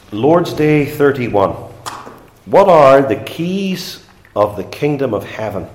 Lord's Day 31. What are the keys of the kingdom of heaven?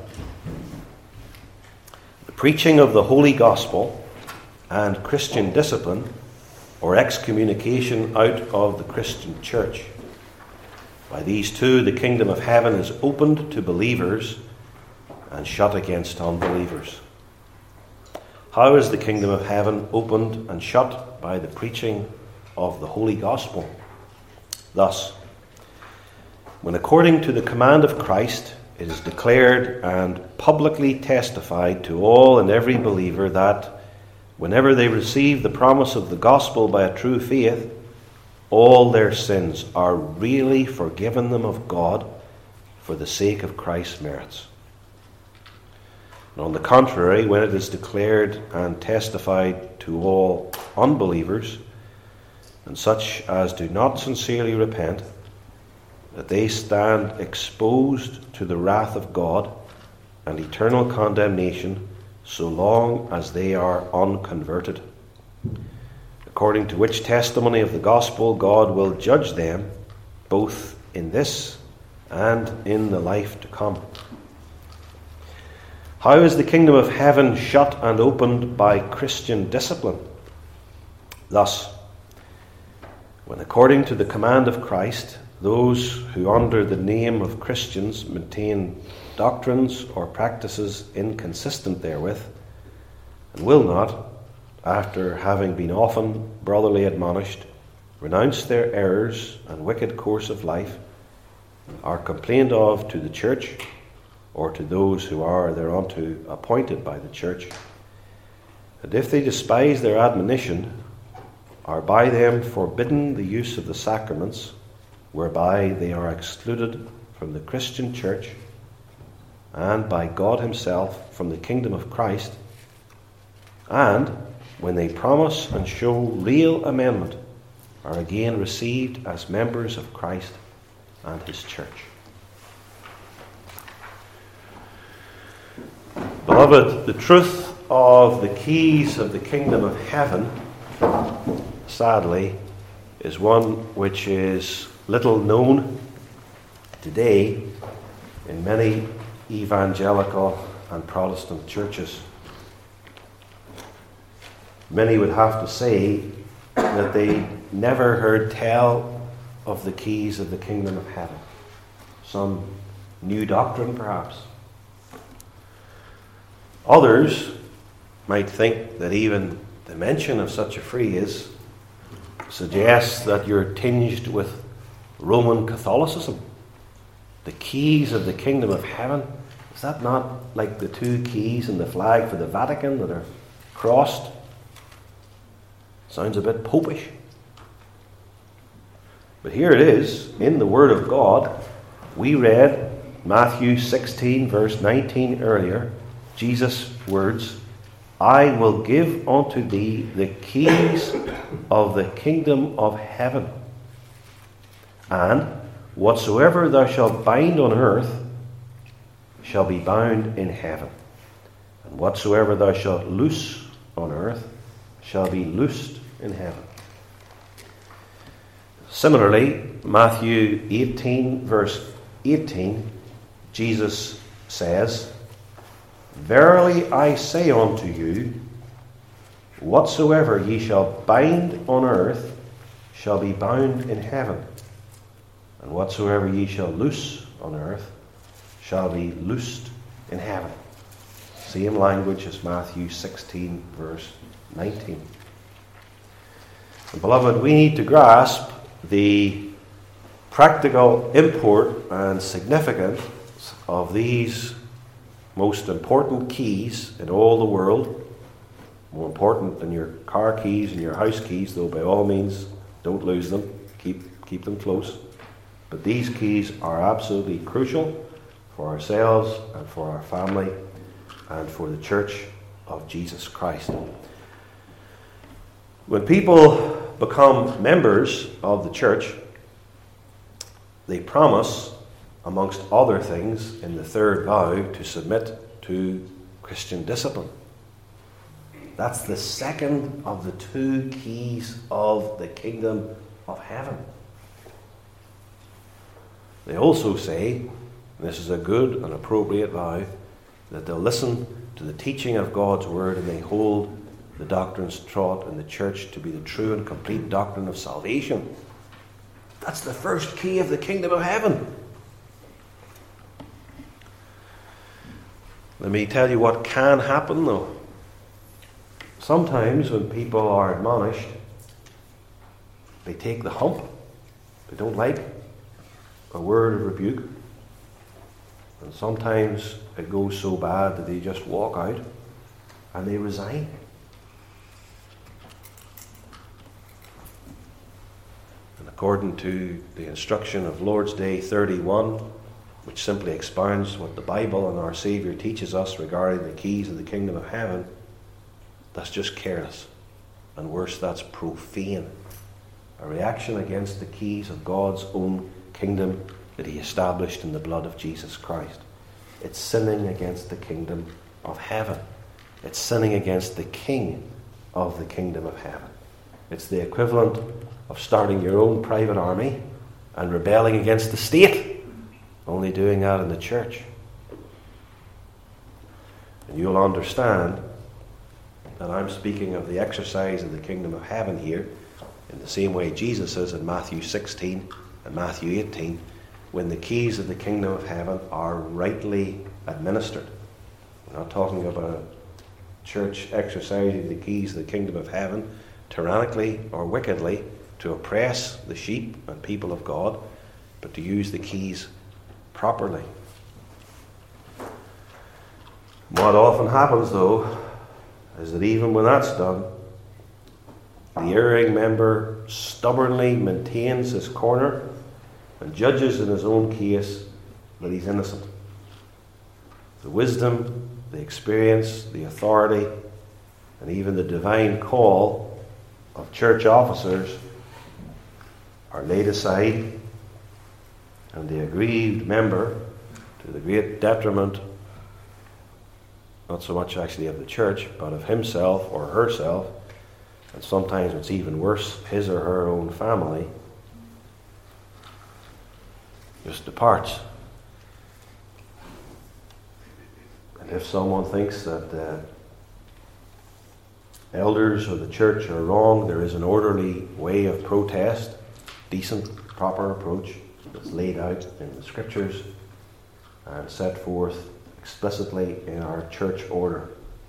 The preaching of the Holy Gospel and Christian discipline, or excommunication out of the Christian church. By these two, the kingdom of heaven is opened to believers and shut against unbelievers. How is the kingdom of heaven opened and shut? By the preaching of the Holy Gospel. Thus, when according to the command of Christ, it is declared and publicly testified to all and every believer that whenever they receive the promise of the gospel by a true faith, all their sins are really forgiven them of God for the sake of Christ's merits. And on the contrary, when it is declared and testified to all unbelievers, and such as do not sincerely repent, that they stand exposed to the wrath of God and eternal condemnation so long as they are unconverted. According to which testimony of the gospel, God will judge them both in this and in the life to come. How is the kingdom of heaven shut and opened? By Christian discipline. Thus, when according to the command of Christ, those who under the name of Christians maintain doctrines or practices inconsistent therewith, and will not, after having been often brotherly admonished, renounce their errors and wicked course of life, are complained of to the church, or to those who are thereunto appointed by the church, and if they despise their admonition, are by them forbidden the use of the sacraments, whereby they are excluded from the Christian church, and by God himself from the kingdom of Christ, and when they promise and show real amendment, are again received as members of Christ and his church. Beloved, the truth of the keys of the kingdom of heaven, sadly, is one which is little known today in many evangelical and Protestant churches. Many would have to say that they never heard tell of the keys of the kingdom of heaven. Some new doctrine, perhaps. Others might think that even the mention of such a phrase suggests that you're tinged with Roman Catholicism. The keys of the kingdom of heaven, is that not like the two keys in the flag for the Vatican that are crossed? Sounds a bit popish. But here it is, in the Word of God. We read Matthew 16, verse 19 earlier, Jesus' words, I will give unto thee the keys of the kingdom of heaven. And whatsoever thou shalt bind on earth shall be bound in heaven. And whatsoever thou shalt loose on earth shall be loosed in heaven. Similarly, Matthew 18, verse 18, Jesus says, Verily I say unto you, whatsoever ye shall bind on earth shall be bound in heaven, and whatsoever ye shall loose on earth shall be loosed in heaven. Same language as Matthew 16, verse 19. And beloved, we need to grasp the practical import and significance of these most important keys in all the world, more important than your car keys and your house keys, though by all means don't lose them, keep them close. But these keys are absolutely crucial for ourselves and for our family and for the church of Jesus Christ. When people become members of the church, they promise, amongst other things, in the third vow, to submit to Christian discipline. That's the second of the two keys of the kingdom of heaven. They also say, and this is a good and appropriate vow, that they'll listen to the teaching of God's word and they hold the doctrines taught in the church to be the true and complete doctrine of salvation. That's the first key of the kingdom of heaven. Let me tell you what can happen though. Sometimes when people are admonished, they take the hump. They don't like a word of rebuke. And sometimes it goes so bad that they just walk out and they resign. And according to the instruction of Lord's Day 31, which simply expounds what the Bible and our Saviour teaches us regarding the keys of the kingdom of heaven, that's just careless. And worse, that's profane. A reaction against the keys of God's own kingdom that he established in the blood of Jesus Christ. It's sinning against the kingdom of heaven. It's sinning against the king of the kingdom of heaven. It's the equivalent of starting your own private army and rebelling against the state, only doing that in the church. And you'll understand that I'm speaking of the exercise of the kingdom of heaven here in the same way Jesus is in Matthew 16 and Matthew 18, when the keys of the kingdom of heaven are rightly administered. We're not talking about a church exercising the keys of the kingdom of heaven tyrannically or wickedly to oppress the sheep and people of God, but to use the keys properly. What often happens, though, is that even when that's done, the erring member stubbornly maintains his corner and judges in his own case that he's innocent. The wisdom, the experience, the authority, and even the divine call of church officers are laid aside, and the aggrieved member, to the great detriment, not so much actually of the church, but of himself or herself, and sometimes it's even worse, his or her own family, just departs. And if someone thinks that the elders or the church are wrong, there is an orderly way of protest, decent, proper approach that's laid out in the scriptures and set forth explicitly in our church order.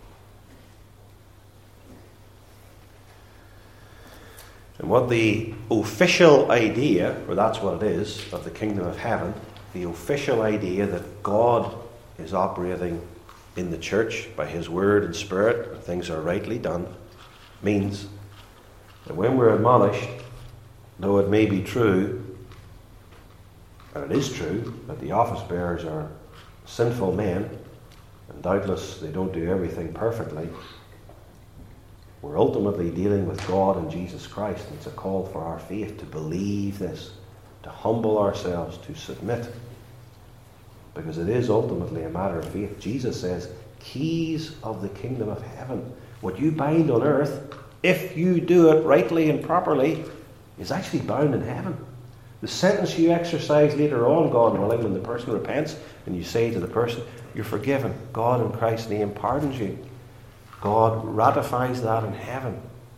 And what the official idea, or that's what it is, of the kingdom of heaven, the official idea that God is operating in the church by his word and spirit, and things are rightly done, means that when we're admonished, though it may be true, and it is true, that the office bearers are sinful men, and doubtless they don't do everything perfectly, we're ultimately dealing with God and Jesus Christ. It's a call for our faith to believe this, to humble ourselves, to submit. Because it is ultimately a matter of faith. Jesus says, keys of the kingdom of heaven. What you bind on earth, if you do it rightly and properly, is actually bound in heaven. The sentence you exercise later on, God willing, when the person repents, and you say to the person, you're forgiven. God in Christ's name pardons you. God ratifies that in heaven.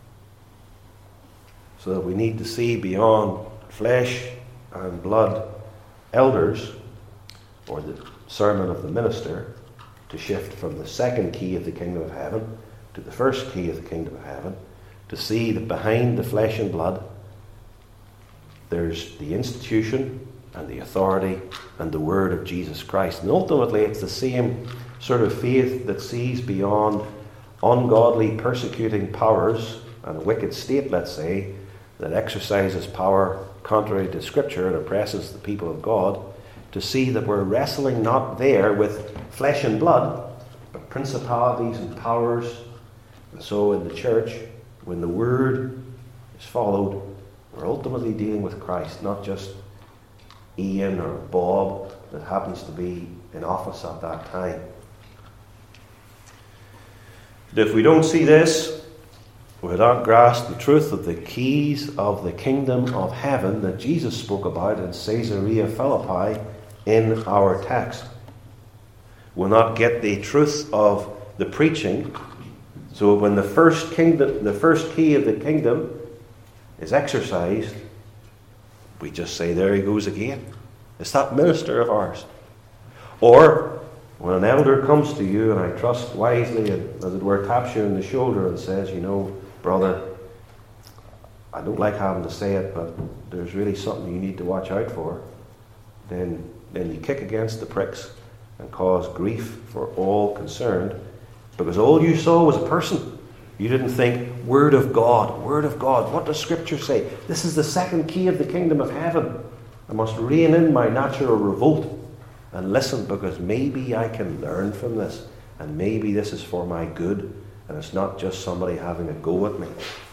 So that we need to see beyond flesh and blood elders, or the sermon of the minister, to shift from the second key of the kingdom of heaven to the first key of the kingdom of heaven, to see that behind the flesh and blood there's the institution and the authority and the word of Jesus Christ. And ultimately it's the same sort of faith that sees beyond ungodly persecuting powers and a wicked state, let's say, that exercises power contrary to Scripture and oppresses the people of God, to see that we're wrestling not there with flesh and blood, but principalities and powers. And so in the church, when the word is followed, we're ultimately dealing with Christ, not just Ian or Bob that happens to be in office at that time. If we don't see this, we don't grasp the truth of the keys of the kingdom of heaven that Jesus spoke about in Caesarea Philippi in our text. We'll not get the truth of the preaching. So when the first key of the kingdom is exercised, we just say, there he goes again. It's that minister of ours. Or when an elder comes to you, and I trust wisely, and as it were, taps you on the shoulder and says, brother, I don't like having to say it, but there's really something you need to watch out for, then you kick against the pricks and cause grief for all concerned, because all you saw was a person. You didn't think, Word of God, what does Scripture say? This is the second key of the kingdom of heaven. I must rein in my natural revolt and listen, because maybe I can learn from this, and maybe this is for my good, and it's not just somebody having a go at me.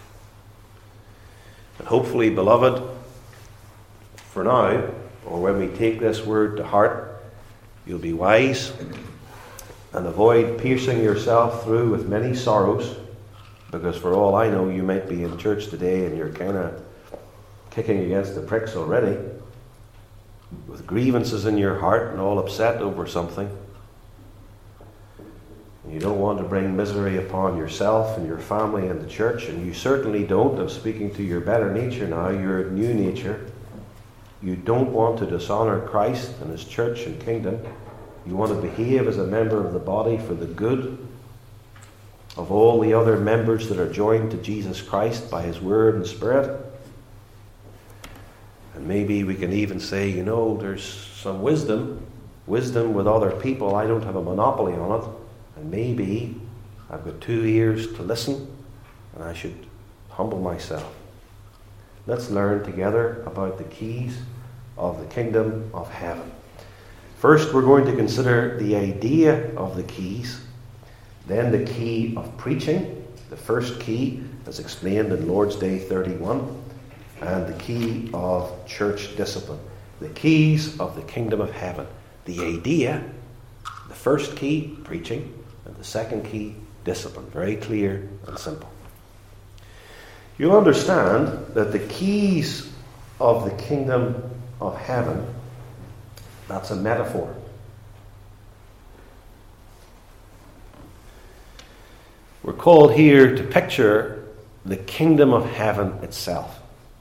And hopefully, beloved, for now, or when we take this word to heart, you'll be wise and avoid piercing yourself through with many sorrows, because for all I know, you might be in church today and you're kind of kicking against the pricks already, with grievances in your heart and all upset over something. You don't want to bring misery upon yourself and your family and the church, and you certainly don't, I'm speaking to your better nature now, your new nature. You don't want to dishonor Christ and His church and kingdom. You want to behave as a member of the body for the good of all the other members that are joined to Jesus Christ by His Word and Spirit. And maybe we can even say, there's some wisdom with other people. I don't have a monopoly on it. And maybe I've got 2 ears to listen, and I should humble myself. Let's learn together about the keys of the kingdom of heaven. First, we're going to consider the idea of the keys, then the key of preaching, the first key as explained in Lord's Day 31, and the key of church discipline. The keys of the kingdom of heaven. The idea, the first key, preaching, and the second key, discipline. Very clear and simple. You'll understand that the keys of the kingdom of heaven, that's a metaphor. We're called here to picture the kingdom of heaven itself.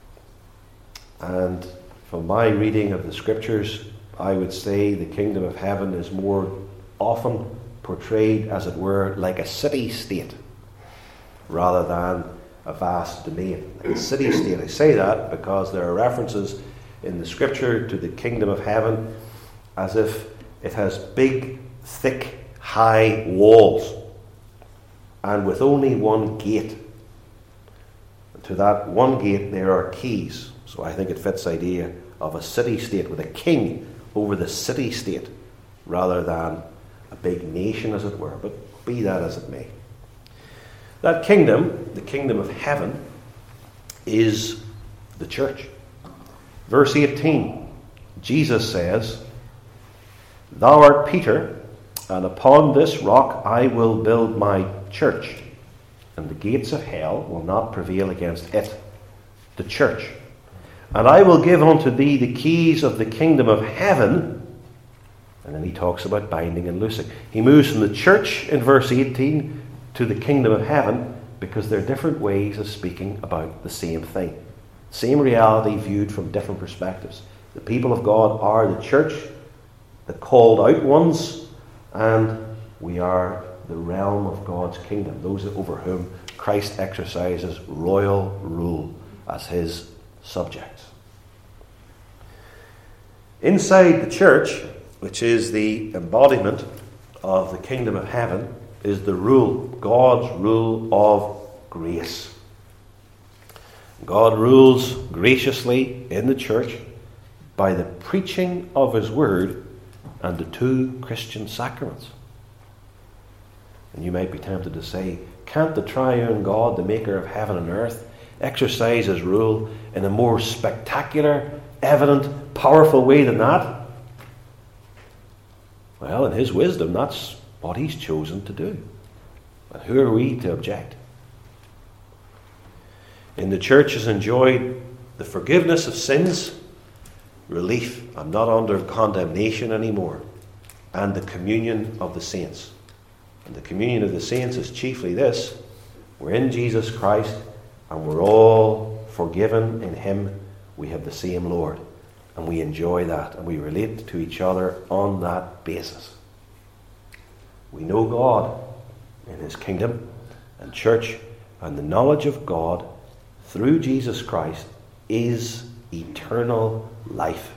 And from my reading of the Scriptures, I would say the kingdom of heaven is more often portrayed, as it were, like a city-state rather than a vast domain. Like a city-state. I say that because there are references in the Scripture to the kingdom of heaven as if it has big, thick, high walls and with only one gate. And to that one gate there are keys. So I think it fits the idea of a city-state with a king over the city-state rather than a big nation, as it were. But be that as it may. That kingdom, the kingdom of heaven, is the church. Verse 18, Jesus says, "Thou art Peter, and upon this rock I will build my church, and the gates of hell will not prevail against it," the church. "And I will give unto thee the keys of the kingdom of heaven." And then he talks about binding and loosing. He moves from the church in verse 18 to the kingdom of heaven because they're different ways of speaking about the same thing. Same reality viewed from different perspectives. The people of God are the church, the called out ones, and we are the realm of God's kingdom, those over whom Christ exercises royal rule as His subjects. Inside the church, which is the embodiment of the kingdom of heaven, is the rule, God's rule of grace. God rules graciously in the church by the preaching of His word and the 2 Christian sacraments. And you might be tempted to say, can't the triune God, the maker of heaven and earth, exercise His rule in a more spectacular, evident, powerful way than that? Well, in His wisdom, that's what He's chosen to do. And who are we to object? in the church has enjoyed the forgiveness of sins, relief, I'm not under condemnation anymore, and the communion of the saints. And the communion of the saints is chiefly this: we're in Jesus Christ and we're all forgiven in Him. We have the same Lord, and we enjoy that, and we relate to each other on that basis. We know God in His kingdom and church, and the knowledge of God through Jesus Christ is eternal life.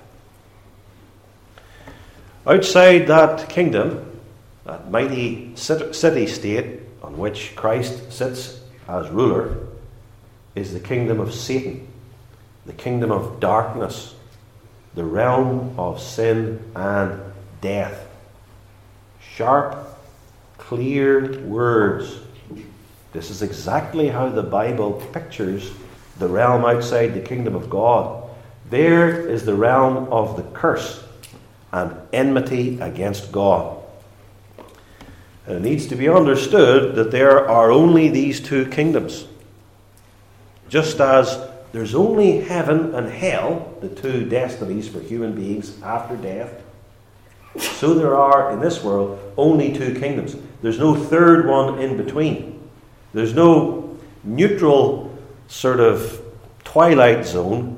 Outside that kingdom, that mighty city-state on which Christ sits as ruler, is the kingdom of Satan, the kingdom of darkness, the realm of sin and death. Sharp, clear words. This is exactly how the Bible pictures the realm outside the kingdom of God. There is the realm of the curse and enmity against God. And it needs to be understood that there are only these two kingdoms. Just as there's only heaven and hell, the two destinies for human beings after death, so there are in this world only two kingdoms. There's no third one in between. There's no neutral sort of twilight zone,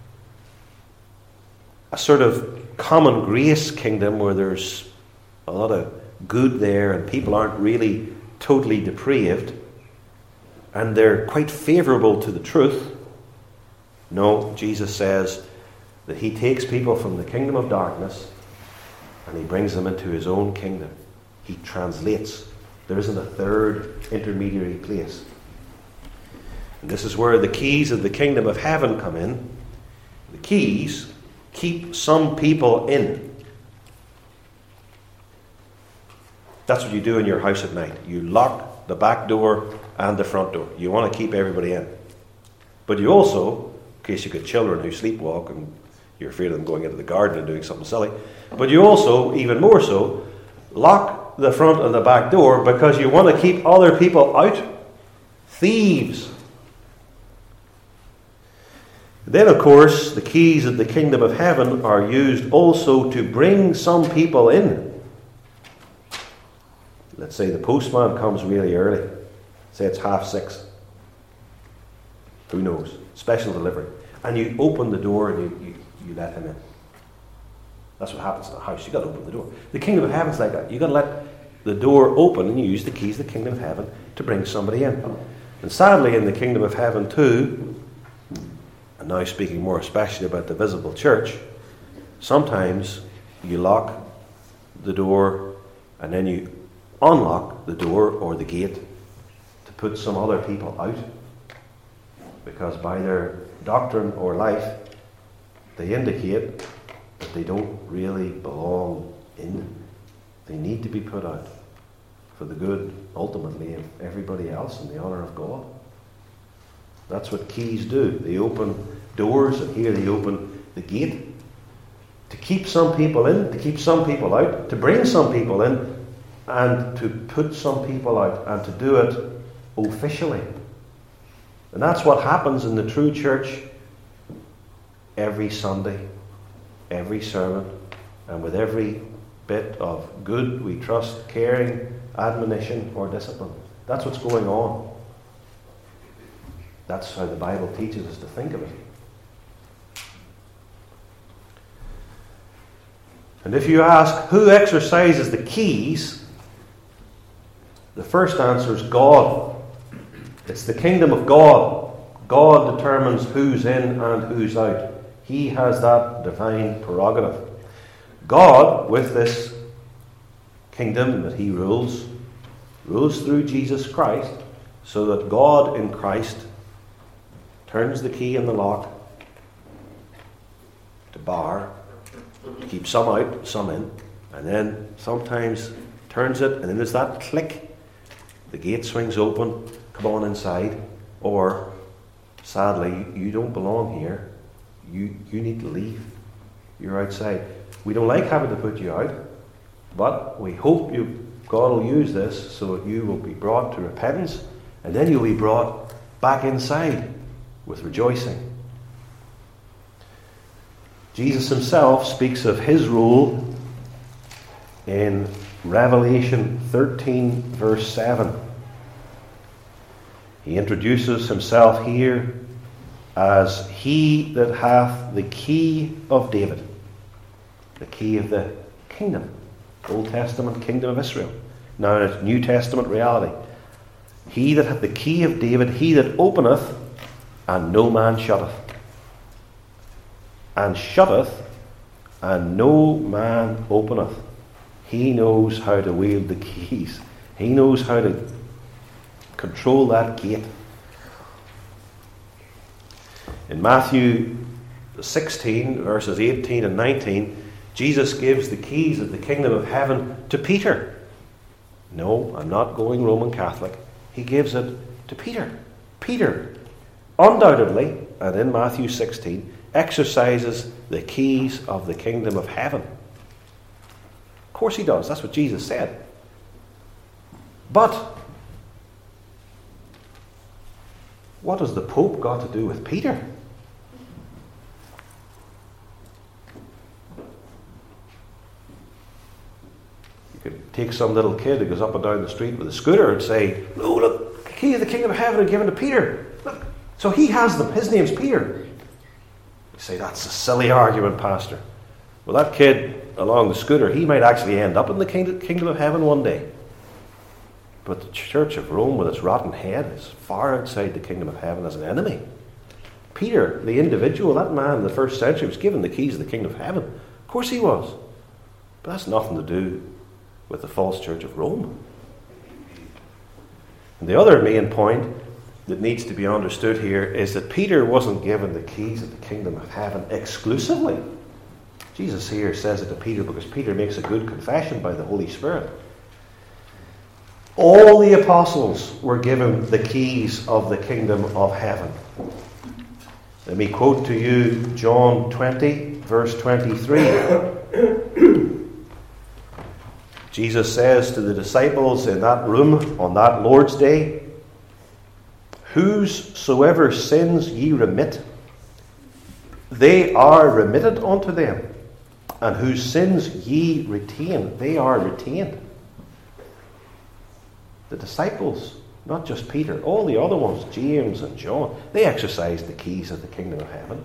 a sort of common grace kingdom where there's a lot of good there and people aren't really totally depraved and they're quite favourable to the truth. No, Jesus says that He takes people from the kingdom of darkness and He brings them into His own kingdom. He translates. There isn't a third intermediary place. And this is where the keys of the kingdom of heaven come in. The keys keep some people in. That's what you do in your house at night. You lock the back door and the front door. You want to keep everybody in. But you also, in case you've got children who sleepwalk and you're afraid of them going into the garden and doing something silly, but you also, even more so, lock the front and the back door because you want to keep other people out. Thieves. Then, of course, the keys of the kingdom of heaven are used also to bring some people in. Let's say the postman comes really early. Say it's 6:30. Who knows? Special delivery. And you open the door and you let him in. That's what happens in the house. You've got to open the door. The kingdom of heaven's like that. You've got to let the door open and you use the keys of the kingdom of heaven to bring somebody in. And sadly, in the kingdom of heaven too, and now speaking more especially about the visible church, sometimes you lock the door and then you unlock the door or the gate to put some other people out, because by their doctrine or life they indicate that they don't really belong in. They need to be put out for the good, ultimately, of everybody else and the honour of God. That's what keys do. They open doors, and here they open the gate to keep some people in, to keep some people out, to bring some people in, and to put some people out, and to do it officially. And that's what happens in the true church every Sunday, every sermon, and with every bit of good, we trust, caring, admonition, or discipline. That's what's going on. That's how the Bible teaches us to think of it. And if you ask who exercises the keys, the first answer is God. It's the kingdom of God. God determines who's in and who's out. He has that divine prerogative. God, with this kingdom that He rules through Jesus Christ, so that God in Christ turns the key in the lock to bar, to keep some out, some in, and then sometimes turns it, and then there's that click. The gate swings open, come on inside, or sadly, you don't belong here. You need to leave. You're outside. We don't like having to put you out, but we hope God will use this so that you will be brought to repentance, and then you'll be brought back inside with rejoicing. Jesus himself speaks of his rule in Revelation 13, verse 7. He introduces himself here as he that hath the key of David, the key of the kingdom, Old Testament kingdom of Israel, now in its New Testament reality. He that hath the key of David, he that openeth, and no man shutteth. And shutteth, and no man openeth. He knows how to wield the keys. He knows how to control that gate. In Matthew 16, verses 18 and 19, Jesus gives the keys of the kingdom of heaven to Peter. No, I'm not going Roman Catholic. He gives it to Peter. Peter, undoubtedly, and in Matthew 16, exercises the keys of the kingdom of heaven. Of course he does. That's what Jesus said. But what has the Pope got to do with Peter? You could take some little kid who goes up and down the street with a scooter and say, "No, look, the key of the kingdom of heaven are given to Peter. Look, so he has them. His name's Peter." You say, "That's a silly argument, Pastor." Well, that kid along the scooter, he might actually end up in the kingdom of heaven one day. But the Church of Rome, with its rotten head, is far outside the kingdom of heaven as an enemy. Peter, the individual, that man in the first century, was given the keys of the kingdom of heaven. Of course he was. But that's nothing to do with the false Church of Rome. And the other main point that needs to be understood here is that Peter wasn't given the keys of the kingdom of heaven exclusively. Jesus here says it to Peter because Peter makes a good confession by the Holy Spirit. All the apostles were given the keys of the kingdom of heaven. Let me quote to you John 20, verse 23. Jesus says to the disciples in that room on that Lord's Day, "Whosoever sins ye remit, they are remitted unto them. And whose sins ye retain, they are retained." The disciples, not just Peter, all the other ones, James and John, they exercised the keys of the kingdom of heaven.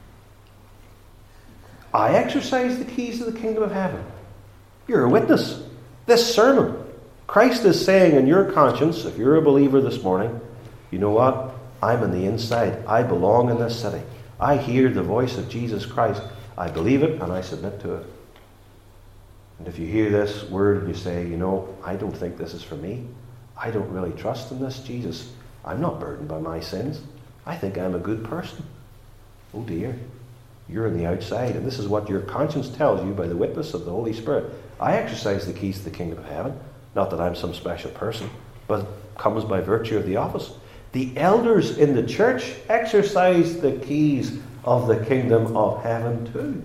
I exercise the keys of the kingdom of heaven. You're a witness. This sermon, Christ is saying in your conscience, if you're a believer this morning, you know what? I'm on the inside. I belong in this city. I hear the voice of Jesus Christ. I believe it and I submit to it. And if you hear this word and you say, you know, I don't think this is for me. I don't really trust in this Jesus. I'm not burdened by my sins. I think I'm a good person. Oh dear. You're on the outside, and this is what your conscience tells you by the witness of the Holy Spirit. I exercise the keys to the kingdom of heaven. Not that I'm some special person, but it comes by virtue of the office. The elders in the church exercise the keys of the kingdom of heaven too.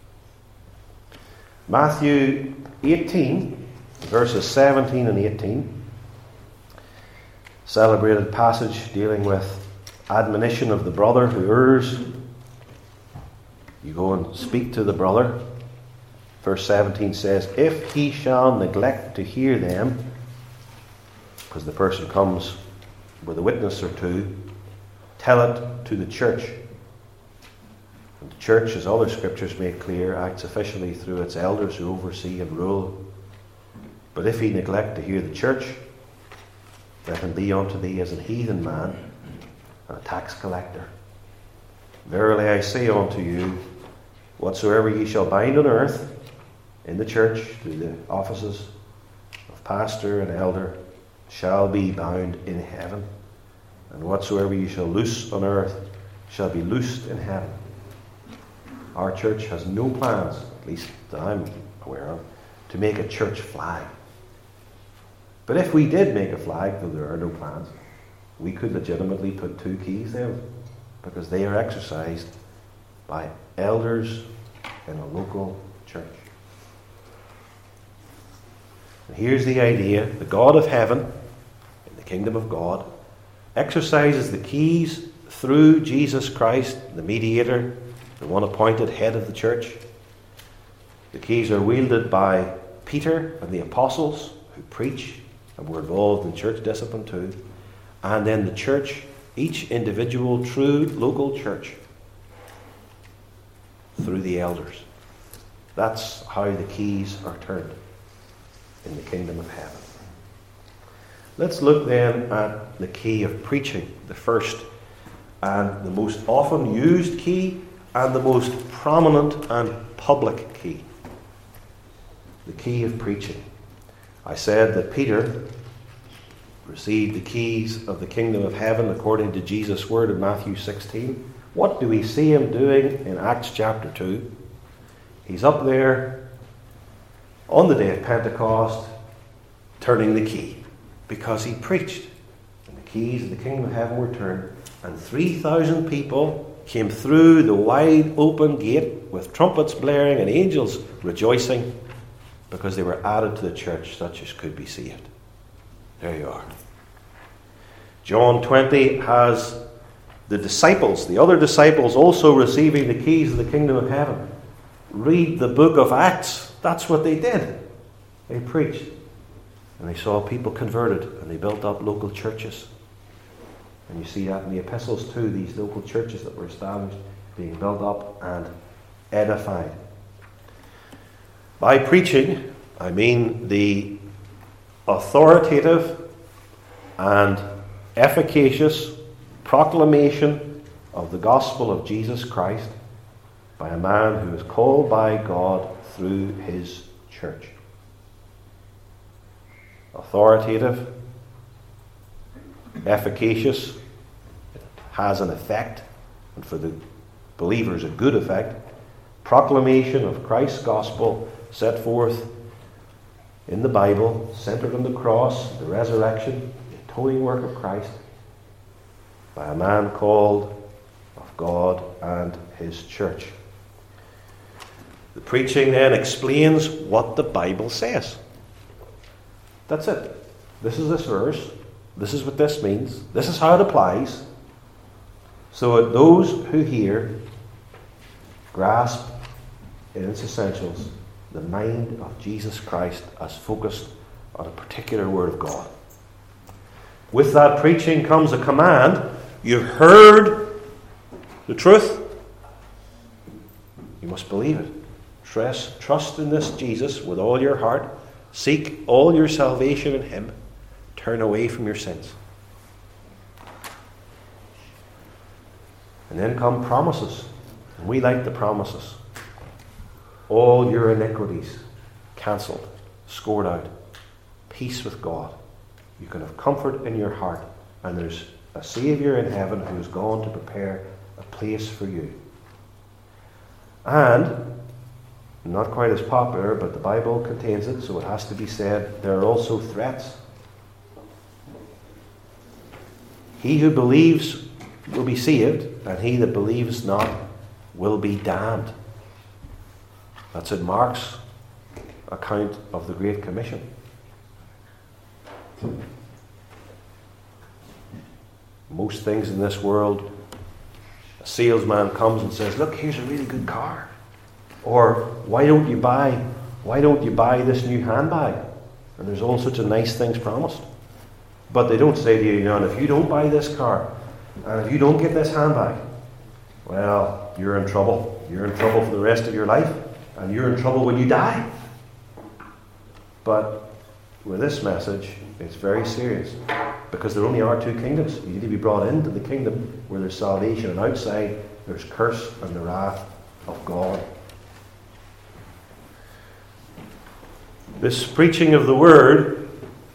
Matthew 18, verses 17 and 18. Celebrated passage dealing with admonition of the brother who errs. You go and speak to the brother. Verse 17 says, "If he shall neglect to hear them," because the person comes with a witness or two, "tell it to the church." And the church, as other scriptures make clear, acts officially through its elders who oversee and rule. "But if he neglect to hear the church, let him be unto thee as an heathen man and a tax collector. Verily I say unto you, whatsoever ye shall bind on earth in the church through the offices of pastor and elder shall be bound in heaven, and whatsoever ye shall loose on earth shall be loosed in heaven." Our church has no plans, at least that I'm aware of, to make a church flag. But if we did make a flag, though there are no plans, we could legitimately put two keys there, because they are exercised by elders in a local church. And here's the idea: the God of heaven, in the kingdom of God, exercises the keys through Jesus Christ, the mediator, the one appointed head of the church. The keys are wielded by Peter and the apostles who preach and were involved in church discipline too. And then the church, each individual true local church, through the elders. That's how the keys are turned in the kingdom of heaven. Let's look then at the key of preaching, the first and the most often used key and the most prominent and public key. The key of preaching. I said that Peter received the keys of the kingdom of heaven according to Jesus' word in Matthew 16. What do we see him doing in Acts chapter 2? He's up there on the day of Pentecost turning the key because he preached. And the keys of the kingdom of heaven were turned, and 3,000 people came through the wide open gate with trumpets blaring and angels rejoicing because they were added to the church, such as could be saved. There you are. John 20 has the disciples, the other disciples, also receiving the keys of the kingdom of heaven. Read the book of Acts. That's what they did. They preached. And they saw people converted, and they built up local churches. And you see that in the epistles too, these local churches that were established, being built up and edified. By preaching, I mean the authoritative and efficacious proclamation of the gospel of Jesus Christ by a man who is called by God through his church. Authoritative, efficacious, it has an effect, and for the believers a good effect. Proclamation of Christ's gospel set forth in the Bible, centered on the cross, the resurrection, the atoning work of Christ, by a man called of God and his church. The preaching then explains what the Bible says. That's it. This is this verse. This is what this means. This is how it applies. So that those who hear grasp in its essentials the mind of Jesus Christ as focused on a particular word of God. With that preaching comes a command. You've heard the truth. You must believe it. Trust in this Jesus with all your heart. Seek all your salvation in him. Turn away from your sins. And then come promises. And we like the promises. All your iniquities cancelled, scored out. Peace with God. You can have comfort in your heart. And there's a Saviour in heaven who has gone to prepare a place for you. And, not quite as popular, but the Bible contains it, so it has to be said, there are also threats. He who believes will be saved, and he that believes not will be damned. That's in Mark's account of the Great Commission. Most things in this world, a salesman comes and says, look, here's a really good car. Or, why don't you buy this new handbag? And there's all sorts of nice things promised. But they don't say to you, and if you don't buy this car, and if you don't get this handbag, well, you're in trouble. You're in trouble for the rest of your life. And you're in trouble when you die. But with this message, it's very serious. Because there only are two kingdoms. You need to be brought into the kingdom where there's salvation, and outside there's curse and the wrath of God. This preaching of the word,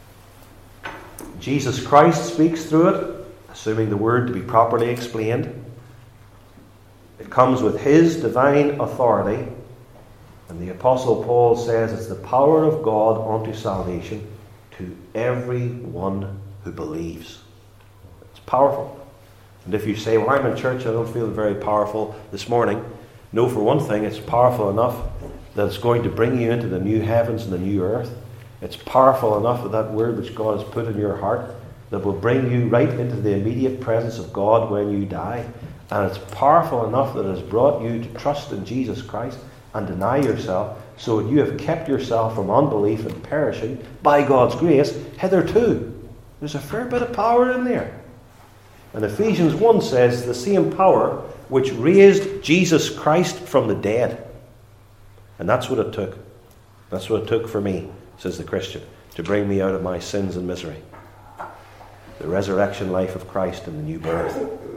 Jesus Christ speaks through it, assuming the word to be properly explained. It comes with his divine authority, and the Apostle Paul says it's the power of God unto salvation to every one who believes. It's powerful. And if you say, well, I'm in church, I don't feel very powerful this morning. No, for one thing, it's powerful enough that it's going to bring you into the new heavens and the new earth. It's powerful enough that that word which God has put in your heart that will bring you right into the immediate presence of God when you die. And it's powerful enough that it has brought you to trust in Jesus Christ and deny yourself, so that you have kept yourself from unbelief and perishing by God's grace hitherto. There's a fair bit of power in there. And Ephesians 1 says the same power which raised Jesus Christ from the dead. And that's what it took. That's what it took for me, says the Christian, to bring me out of my sins and misery. The resurrection life of Christ and the new birth.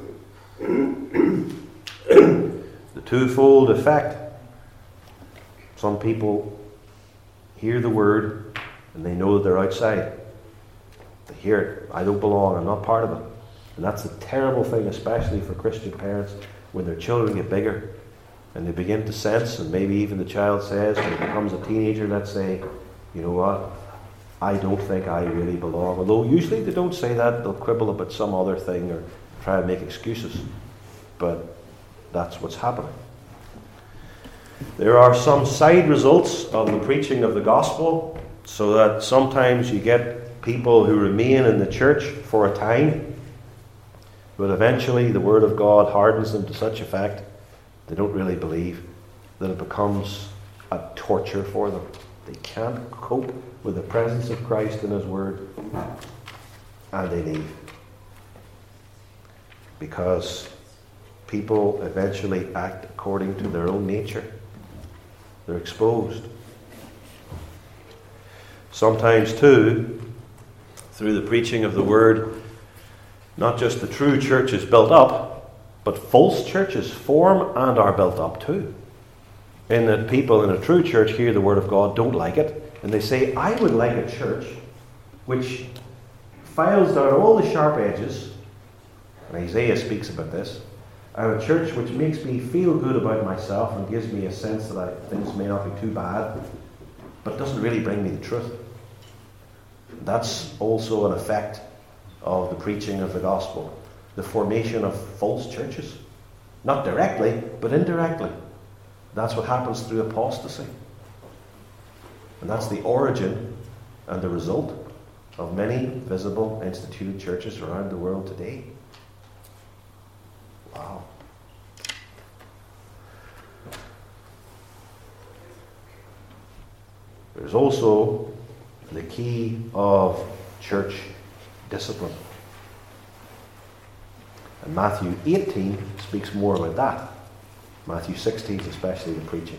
The twofold effect. Some people hear the word and they know that they're outside. They hear it. I don't belong. I'm not part of it. And that's the terrible thing, especially for Christian parents, when their children get bigger and they begin to sense, and maybe even the child says, when he becomes a teenager, let's say, you know what, I don't think I really belong. Although usually they don't say that. They'll quibble about some other thing or try to make excuses. But that's what's happening. There are some side results of the preaching of the gospel, so that sometimes you get people who remain in the church for a time, but eventually the word of God hardens them to such effect they don't really believe, that it becomes a torture for them. They can't cope with the presence of Christ and His word, and they leave. Because people eventually act according to their own nature. They're exposed. Sometimes too, through the preaching of the word, not just the true church is built up, but false churches form and are built up too. In that people in a true church hear the word of God, don't like it, and they say, I would like a church which files down all the sharp edges, and Isaiah speaks about this, and a church which makes me feel good about myself and gives me a sense that things may not be too bad, but doesn't really bring me the truth. That's also an effect of the preaching of the gospel. The formation of false churches. Not directly, but indirectly. That's what happens through apostasy. And that's the origin and the result of many visible instituted churches around the world today. Wow. There's also the key of church discipline. And Matthew 18 speaks more about that. Matthew 16 especially the preaching.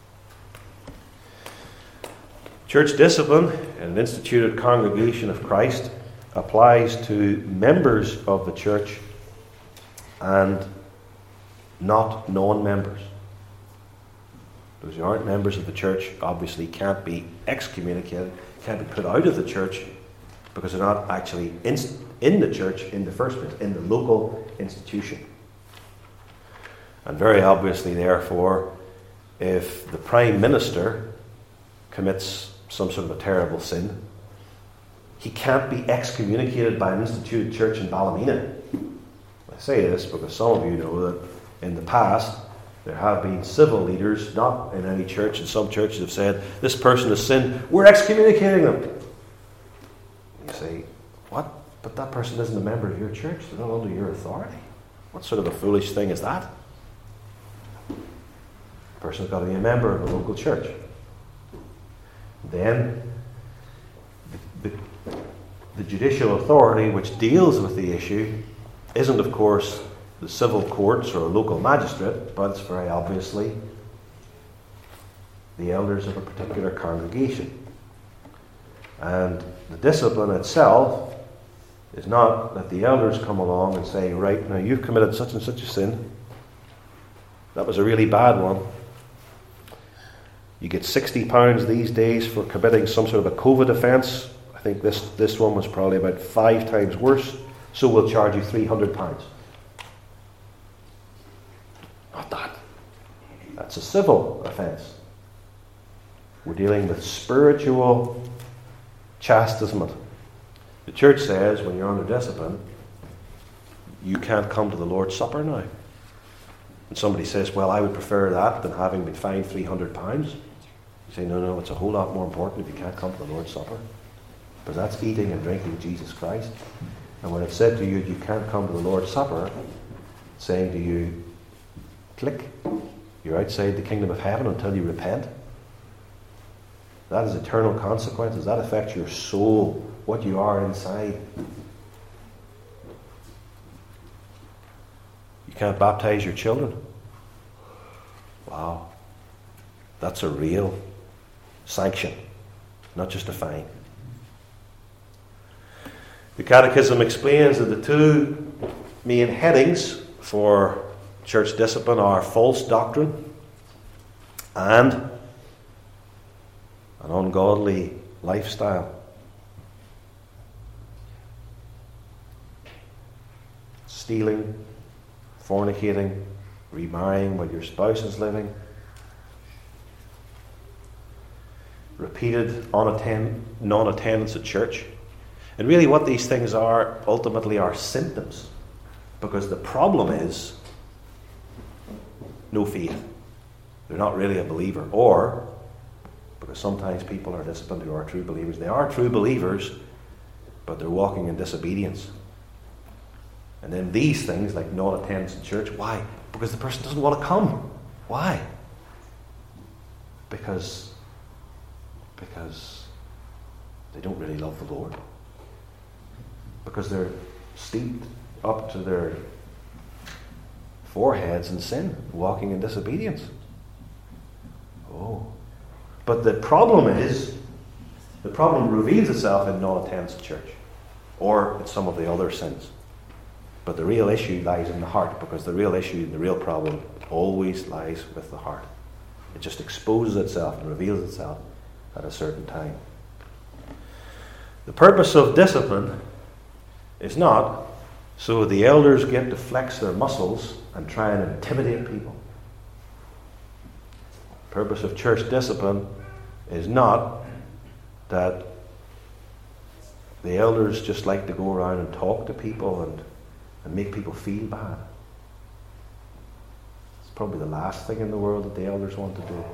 Church discipline in an instituted congregation of Christ applies to members of the church and not non-members. Those who aren't members of the church obviously can't be excommunicated, can't be put out of the church, because they're not actually in the church in the first place, in the local institution. And very obviously, therefore, if the Prime Minister commits some sort of a terrible sin, he can't be excommunicated by an instituted church in Ballymena. I say this because some of you know that in the past there have been civil leaders, not in any church, and some churches have said, this person has sinned, we're excommunicating them. You say, what? But that person isn't a member of your church. They're not under your authority. What sort of a foolish thing is that? The person's got to be a member of a local church. Then, the judicial authority which deals with the issue isn't, of course, the civil courts or a local magistrate, but it's very obviously the elders of a particular congregation. And the discipline itself is not that the elders come along and say, right, now you've committed such and such a sin. That was a really bad one. You get £60 these days for committing some sort of a COVID offence. I think this one was probably about 5 times worse, so we'll charge you £300. Not that. That's a civil offence. We're dealing with spiritual chastisement. The church says when you're under discipline, you can't come to the Lord's Supper now. And somebody says, well, I would prefer that than having been fined £300. You say, no, it's a whole lot more important if you can't come to the Lord's Supper. Because that's eating and drinking Jesus Christ. And when it's said to you, you can't come to the Lord's Supper, it's saying to you, click, you're outside the kingdom of heaven until you repent. That is eternal consequences. That affects your soul, what you are inside. You can't baptize your children. Wow. That's a real sanction, not just a fine. The Catechism explains that the two main headings for church discipline are false doctrine and an ungodly lifestyle. Stealing, fornicating, remarrying while your spouse is living, repeated non-attendance at church. And really what these things are ultimately are symptoms, because the problem is no faith. They're not really a believer. Or, because sometimes people are disciplined who are true believers. They are true believers, but they're walking in disobedience. And then these things, like non-attendance in church, why? Because the person doesn't want to come. Why? Because they don't really love the Lord. Because they're steeped up to their foreheads in sin, walking in disobedience. Oh. But the problem reveals itself in non-attendance at church, or in some of the other sins. But the real issue lies in the heart, because the real issue and the real problem always lies with the heart. It just exposes itself and reveals itself at a certain time. The purpose of discipline is not so the elders get to flex their muscles and try and intimidate people. The purpose of church discipline is not that the elders just like to go around and talk to people and make people feel bad. It's probably the last thing in the world that the elders want to do.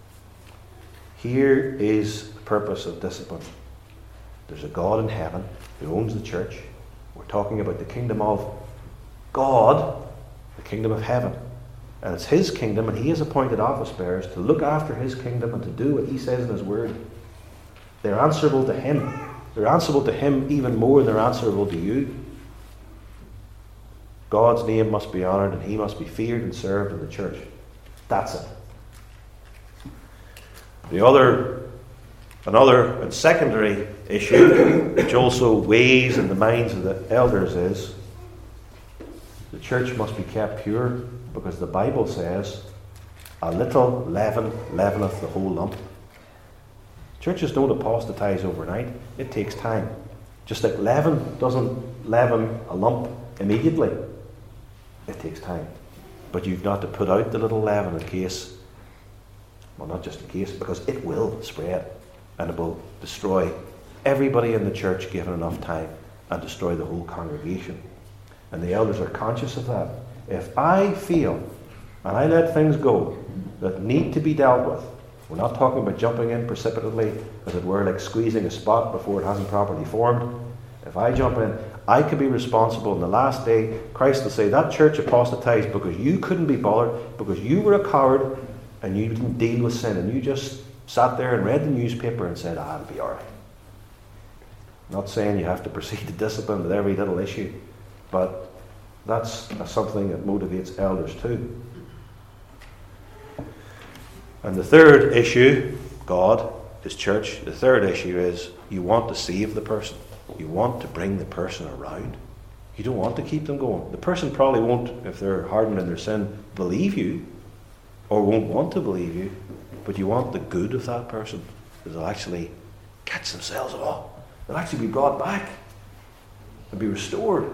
Here is the purpose of discipline. There's a God in heaven who owns the church. We're talking about the kingdom of God, the kingdom of heaven. And it's His kingdom, and He has appointed office bearers to look after His kingdom and to do what He says in His word. They're answerable to Him. They're answerable to Him even more than they're answerable to you. God's name must be honoured, and He must be feared and served in the church. That's it. Another and secondary issue, which also weighs in the minds of the elders, is the church must be kept pure, because the Bible says, a little leaven leaveneth the whole lump. Churches don't apostatize overnight. It takes time. Just like leaven doesn't leaven a lump immediately. It takes time. But you've got to put out the little leaven in case, well, not just in case, because it will spread. And it will destroy everybody in the church given enough time, and destroy the whole congregation. And the elders are conscious of that. If I feel, and I let things go that need to be dealt with, we're not talking about jumping in precipitately, as it were, like squeezing a spot before it hasn't properly formed. If I jump in, I could be responsible. In the last day, Christ will say, that church apostatized because you couldn't be bothered, because you were a coward, and you didn't deal with sin, and you just sat there and read the newspaper and said, it'll be alright. Not saying you have to proceed to discipline with every little issue, but that's something that motivates elders too. And the third issue, God, His church, the third issue is you want to save the person. You want to bring the person around. You don't want to keep them going. The person probably won't, if they're hardened in their sin, believe you, or won't want to believe you, but you want the good of that person, that they'll actually catch themselves all. They'll actually be brought back and be restored.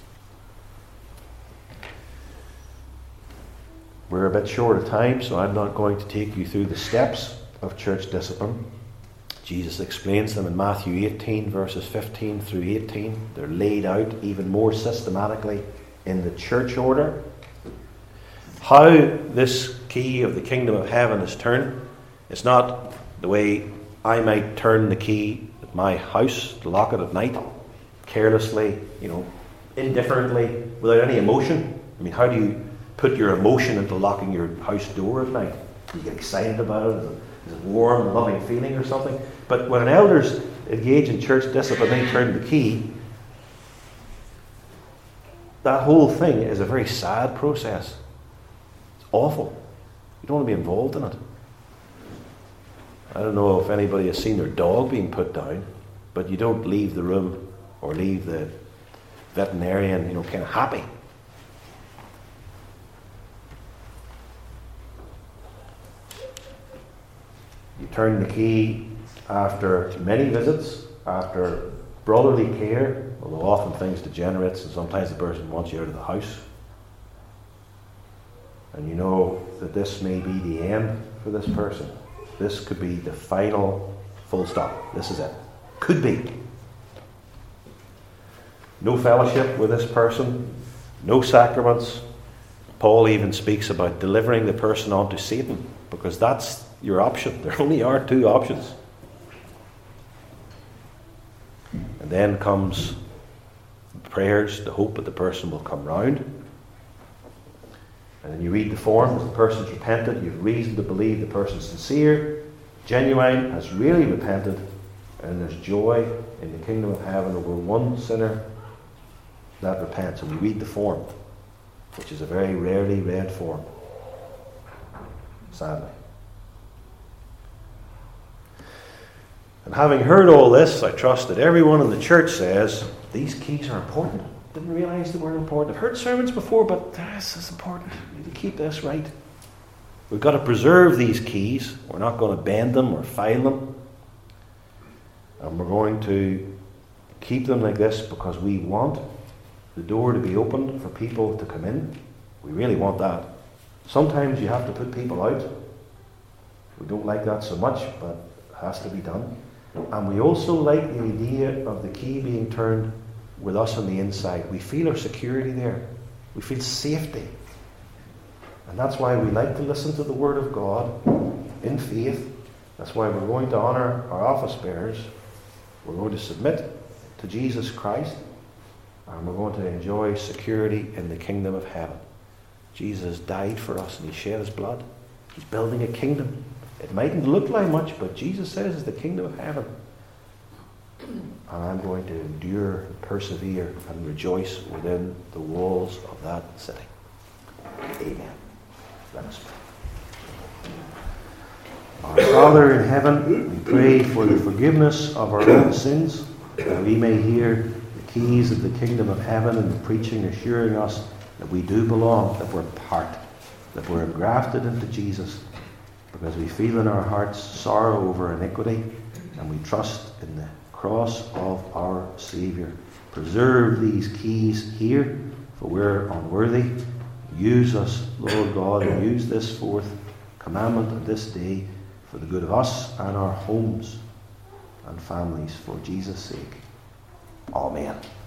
We're a bit short of time, so I'm not going to take you through the steps of church discipline. Jesus explains them in Matthew 18, verses 15 through 18. They're laid out even more systematically in the church order. How this key of the kingdom of heaven is turned, it's not the way I might turn the key at my house to lock it at night. carelessly, indifferently, without any emotion. I mean, how do you put your emotion into locking your house door at night? Do you get excited about it? Is it warm, loving feeling or something? But when elders engage in church discipline, they turn the key. That whole thing is a very sad process. It's awful. You don't want to be involved in it. I don't know if anybody has seen their dog being put down, but you don't leave the room or leave the veterinarian, kind of happy. You turn the key after many visits, after brotherly care, although often things degenerates and sometimes the person wants you out of the house. And you know that this may be the end for this person. This could be the final full stop. This is it. Could be. No fellowship with this person, no sacraments. Paul even speaks about delivering the person onto Satan, because that's your option. There only are two options. And then comes prayers, the hope that the person will come round. And then you read the forms, the person's repented, you've reason to believe the person's sincere, genuine, has really repented, and there's joy in the kingdom of heaven over one sinner that repents. And you read the form, which is a very rarely read form, sadly. And having heard all this, I trust that everyone in the church says, these keys are important. Didn't realise they were important. I've heard sermons before, but this is important. We need to keep this right. We've got to preserve these keys. We're not going to bend them or file them. And we're going to keep them like this because we want the door to be open for people to come in. We really want that. Sometimes you have to put people out. We don't like that so much, but it has to be done. And we also like the idea of the key being turned with us on the inside. We feel our security there. We feel safety. And that's why we like to listen to the Word of God in faith. That's why we're going to honour our office bearers. We're going to submit to Jesus Christ. And we're going to enjoy security in the kingdom of heaven. Jesus died for us and he shed his blood. He's building a kingdom. It mightn't look like much, but Jesus says it's the kingdom of heaven. And I'm going to endure, persevere, and rejoice within the walls of that city. Amen. Let us pray. Our Father in heaven, we pray for the forgiveness of our own sins, that we may hear the keys of the kingdom of heaven and the preaching assuring us that we do belong, that we're part, that we're engrafted into Jesus, because we feel in our hearts sorrow over iniquity, and we trust in the cross of our Saviour. Preserve these keys here, for we're unworthy. Use us, Lord God, and use this fourth commandment of this day for the good of us and our homes and families, for Jesus' sake. Amen.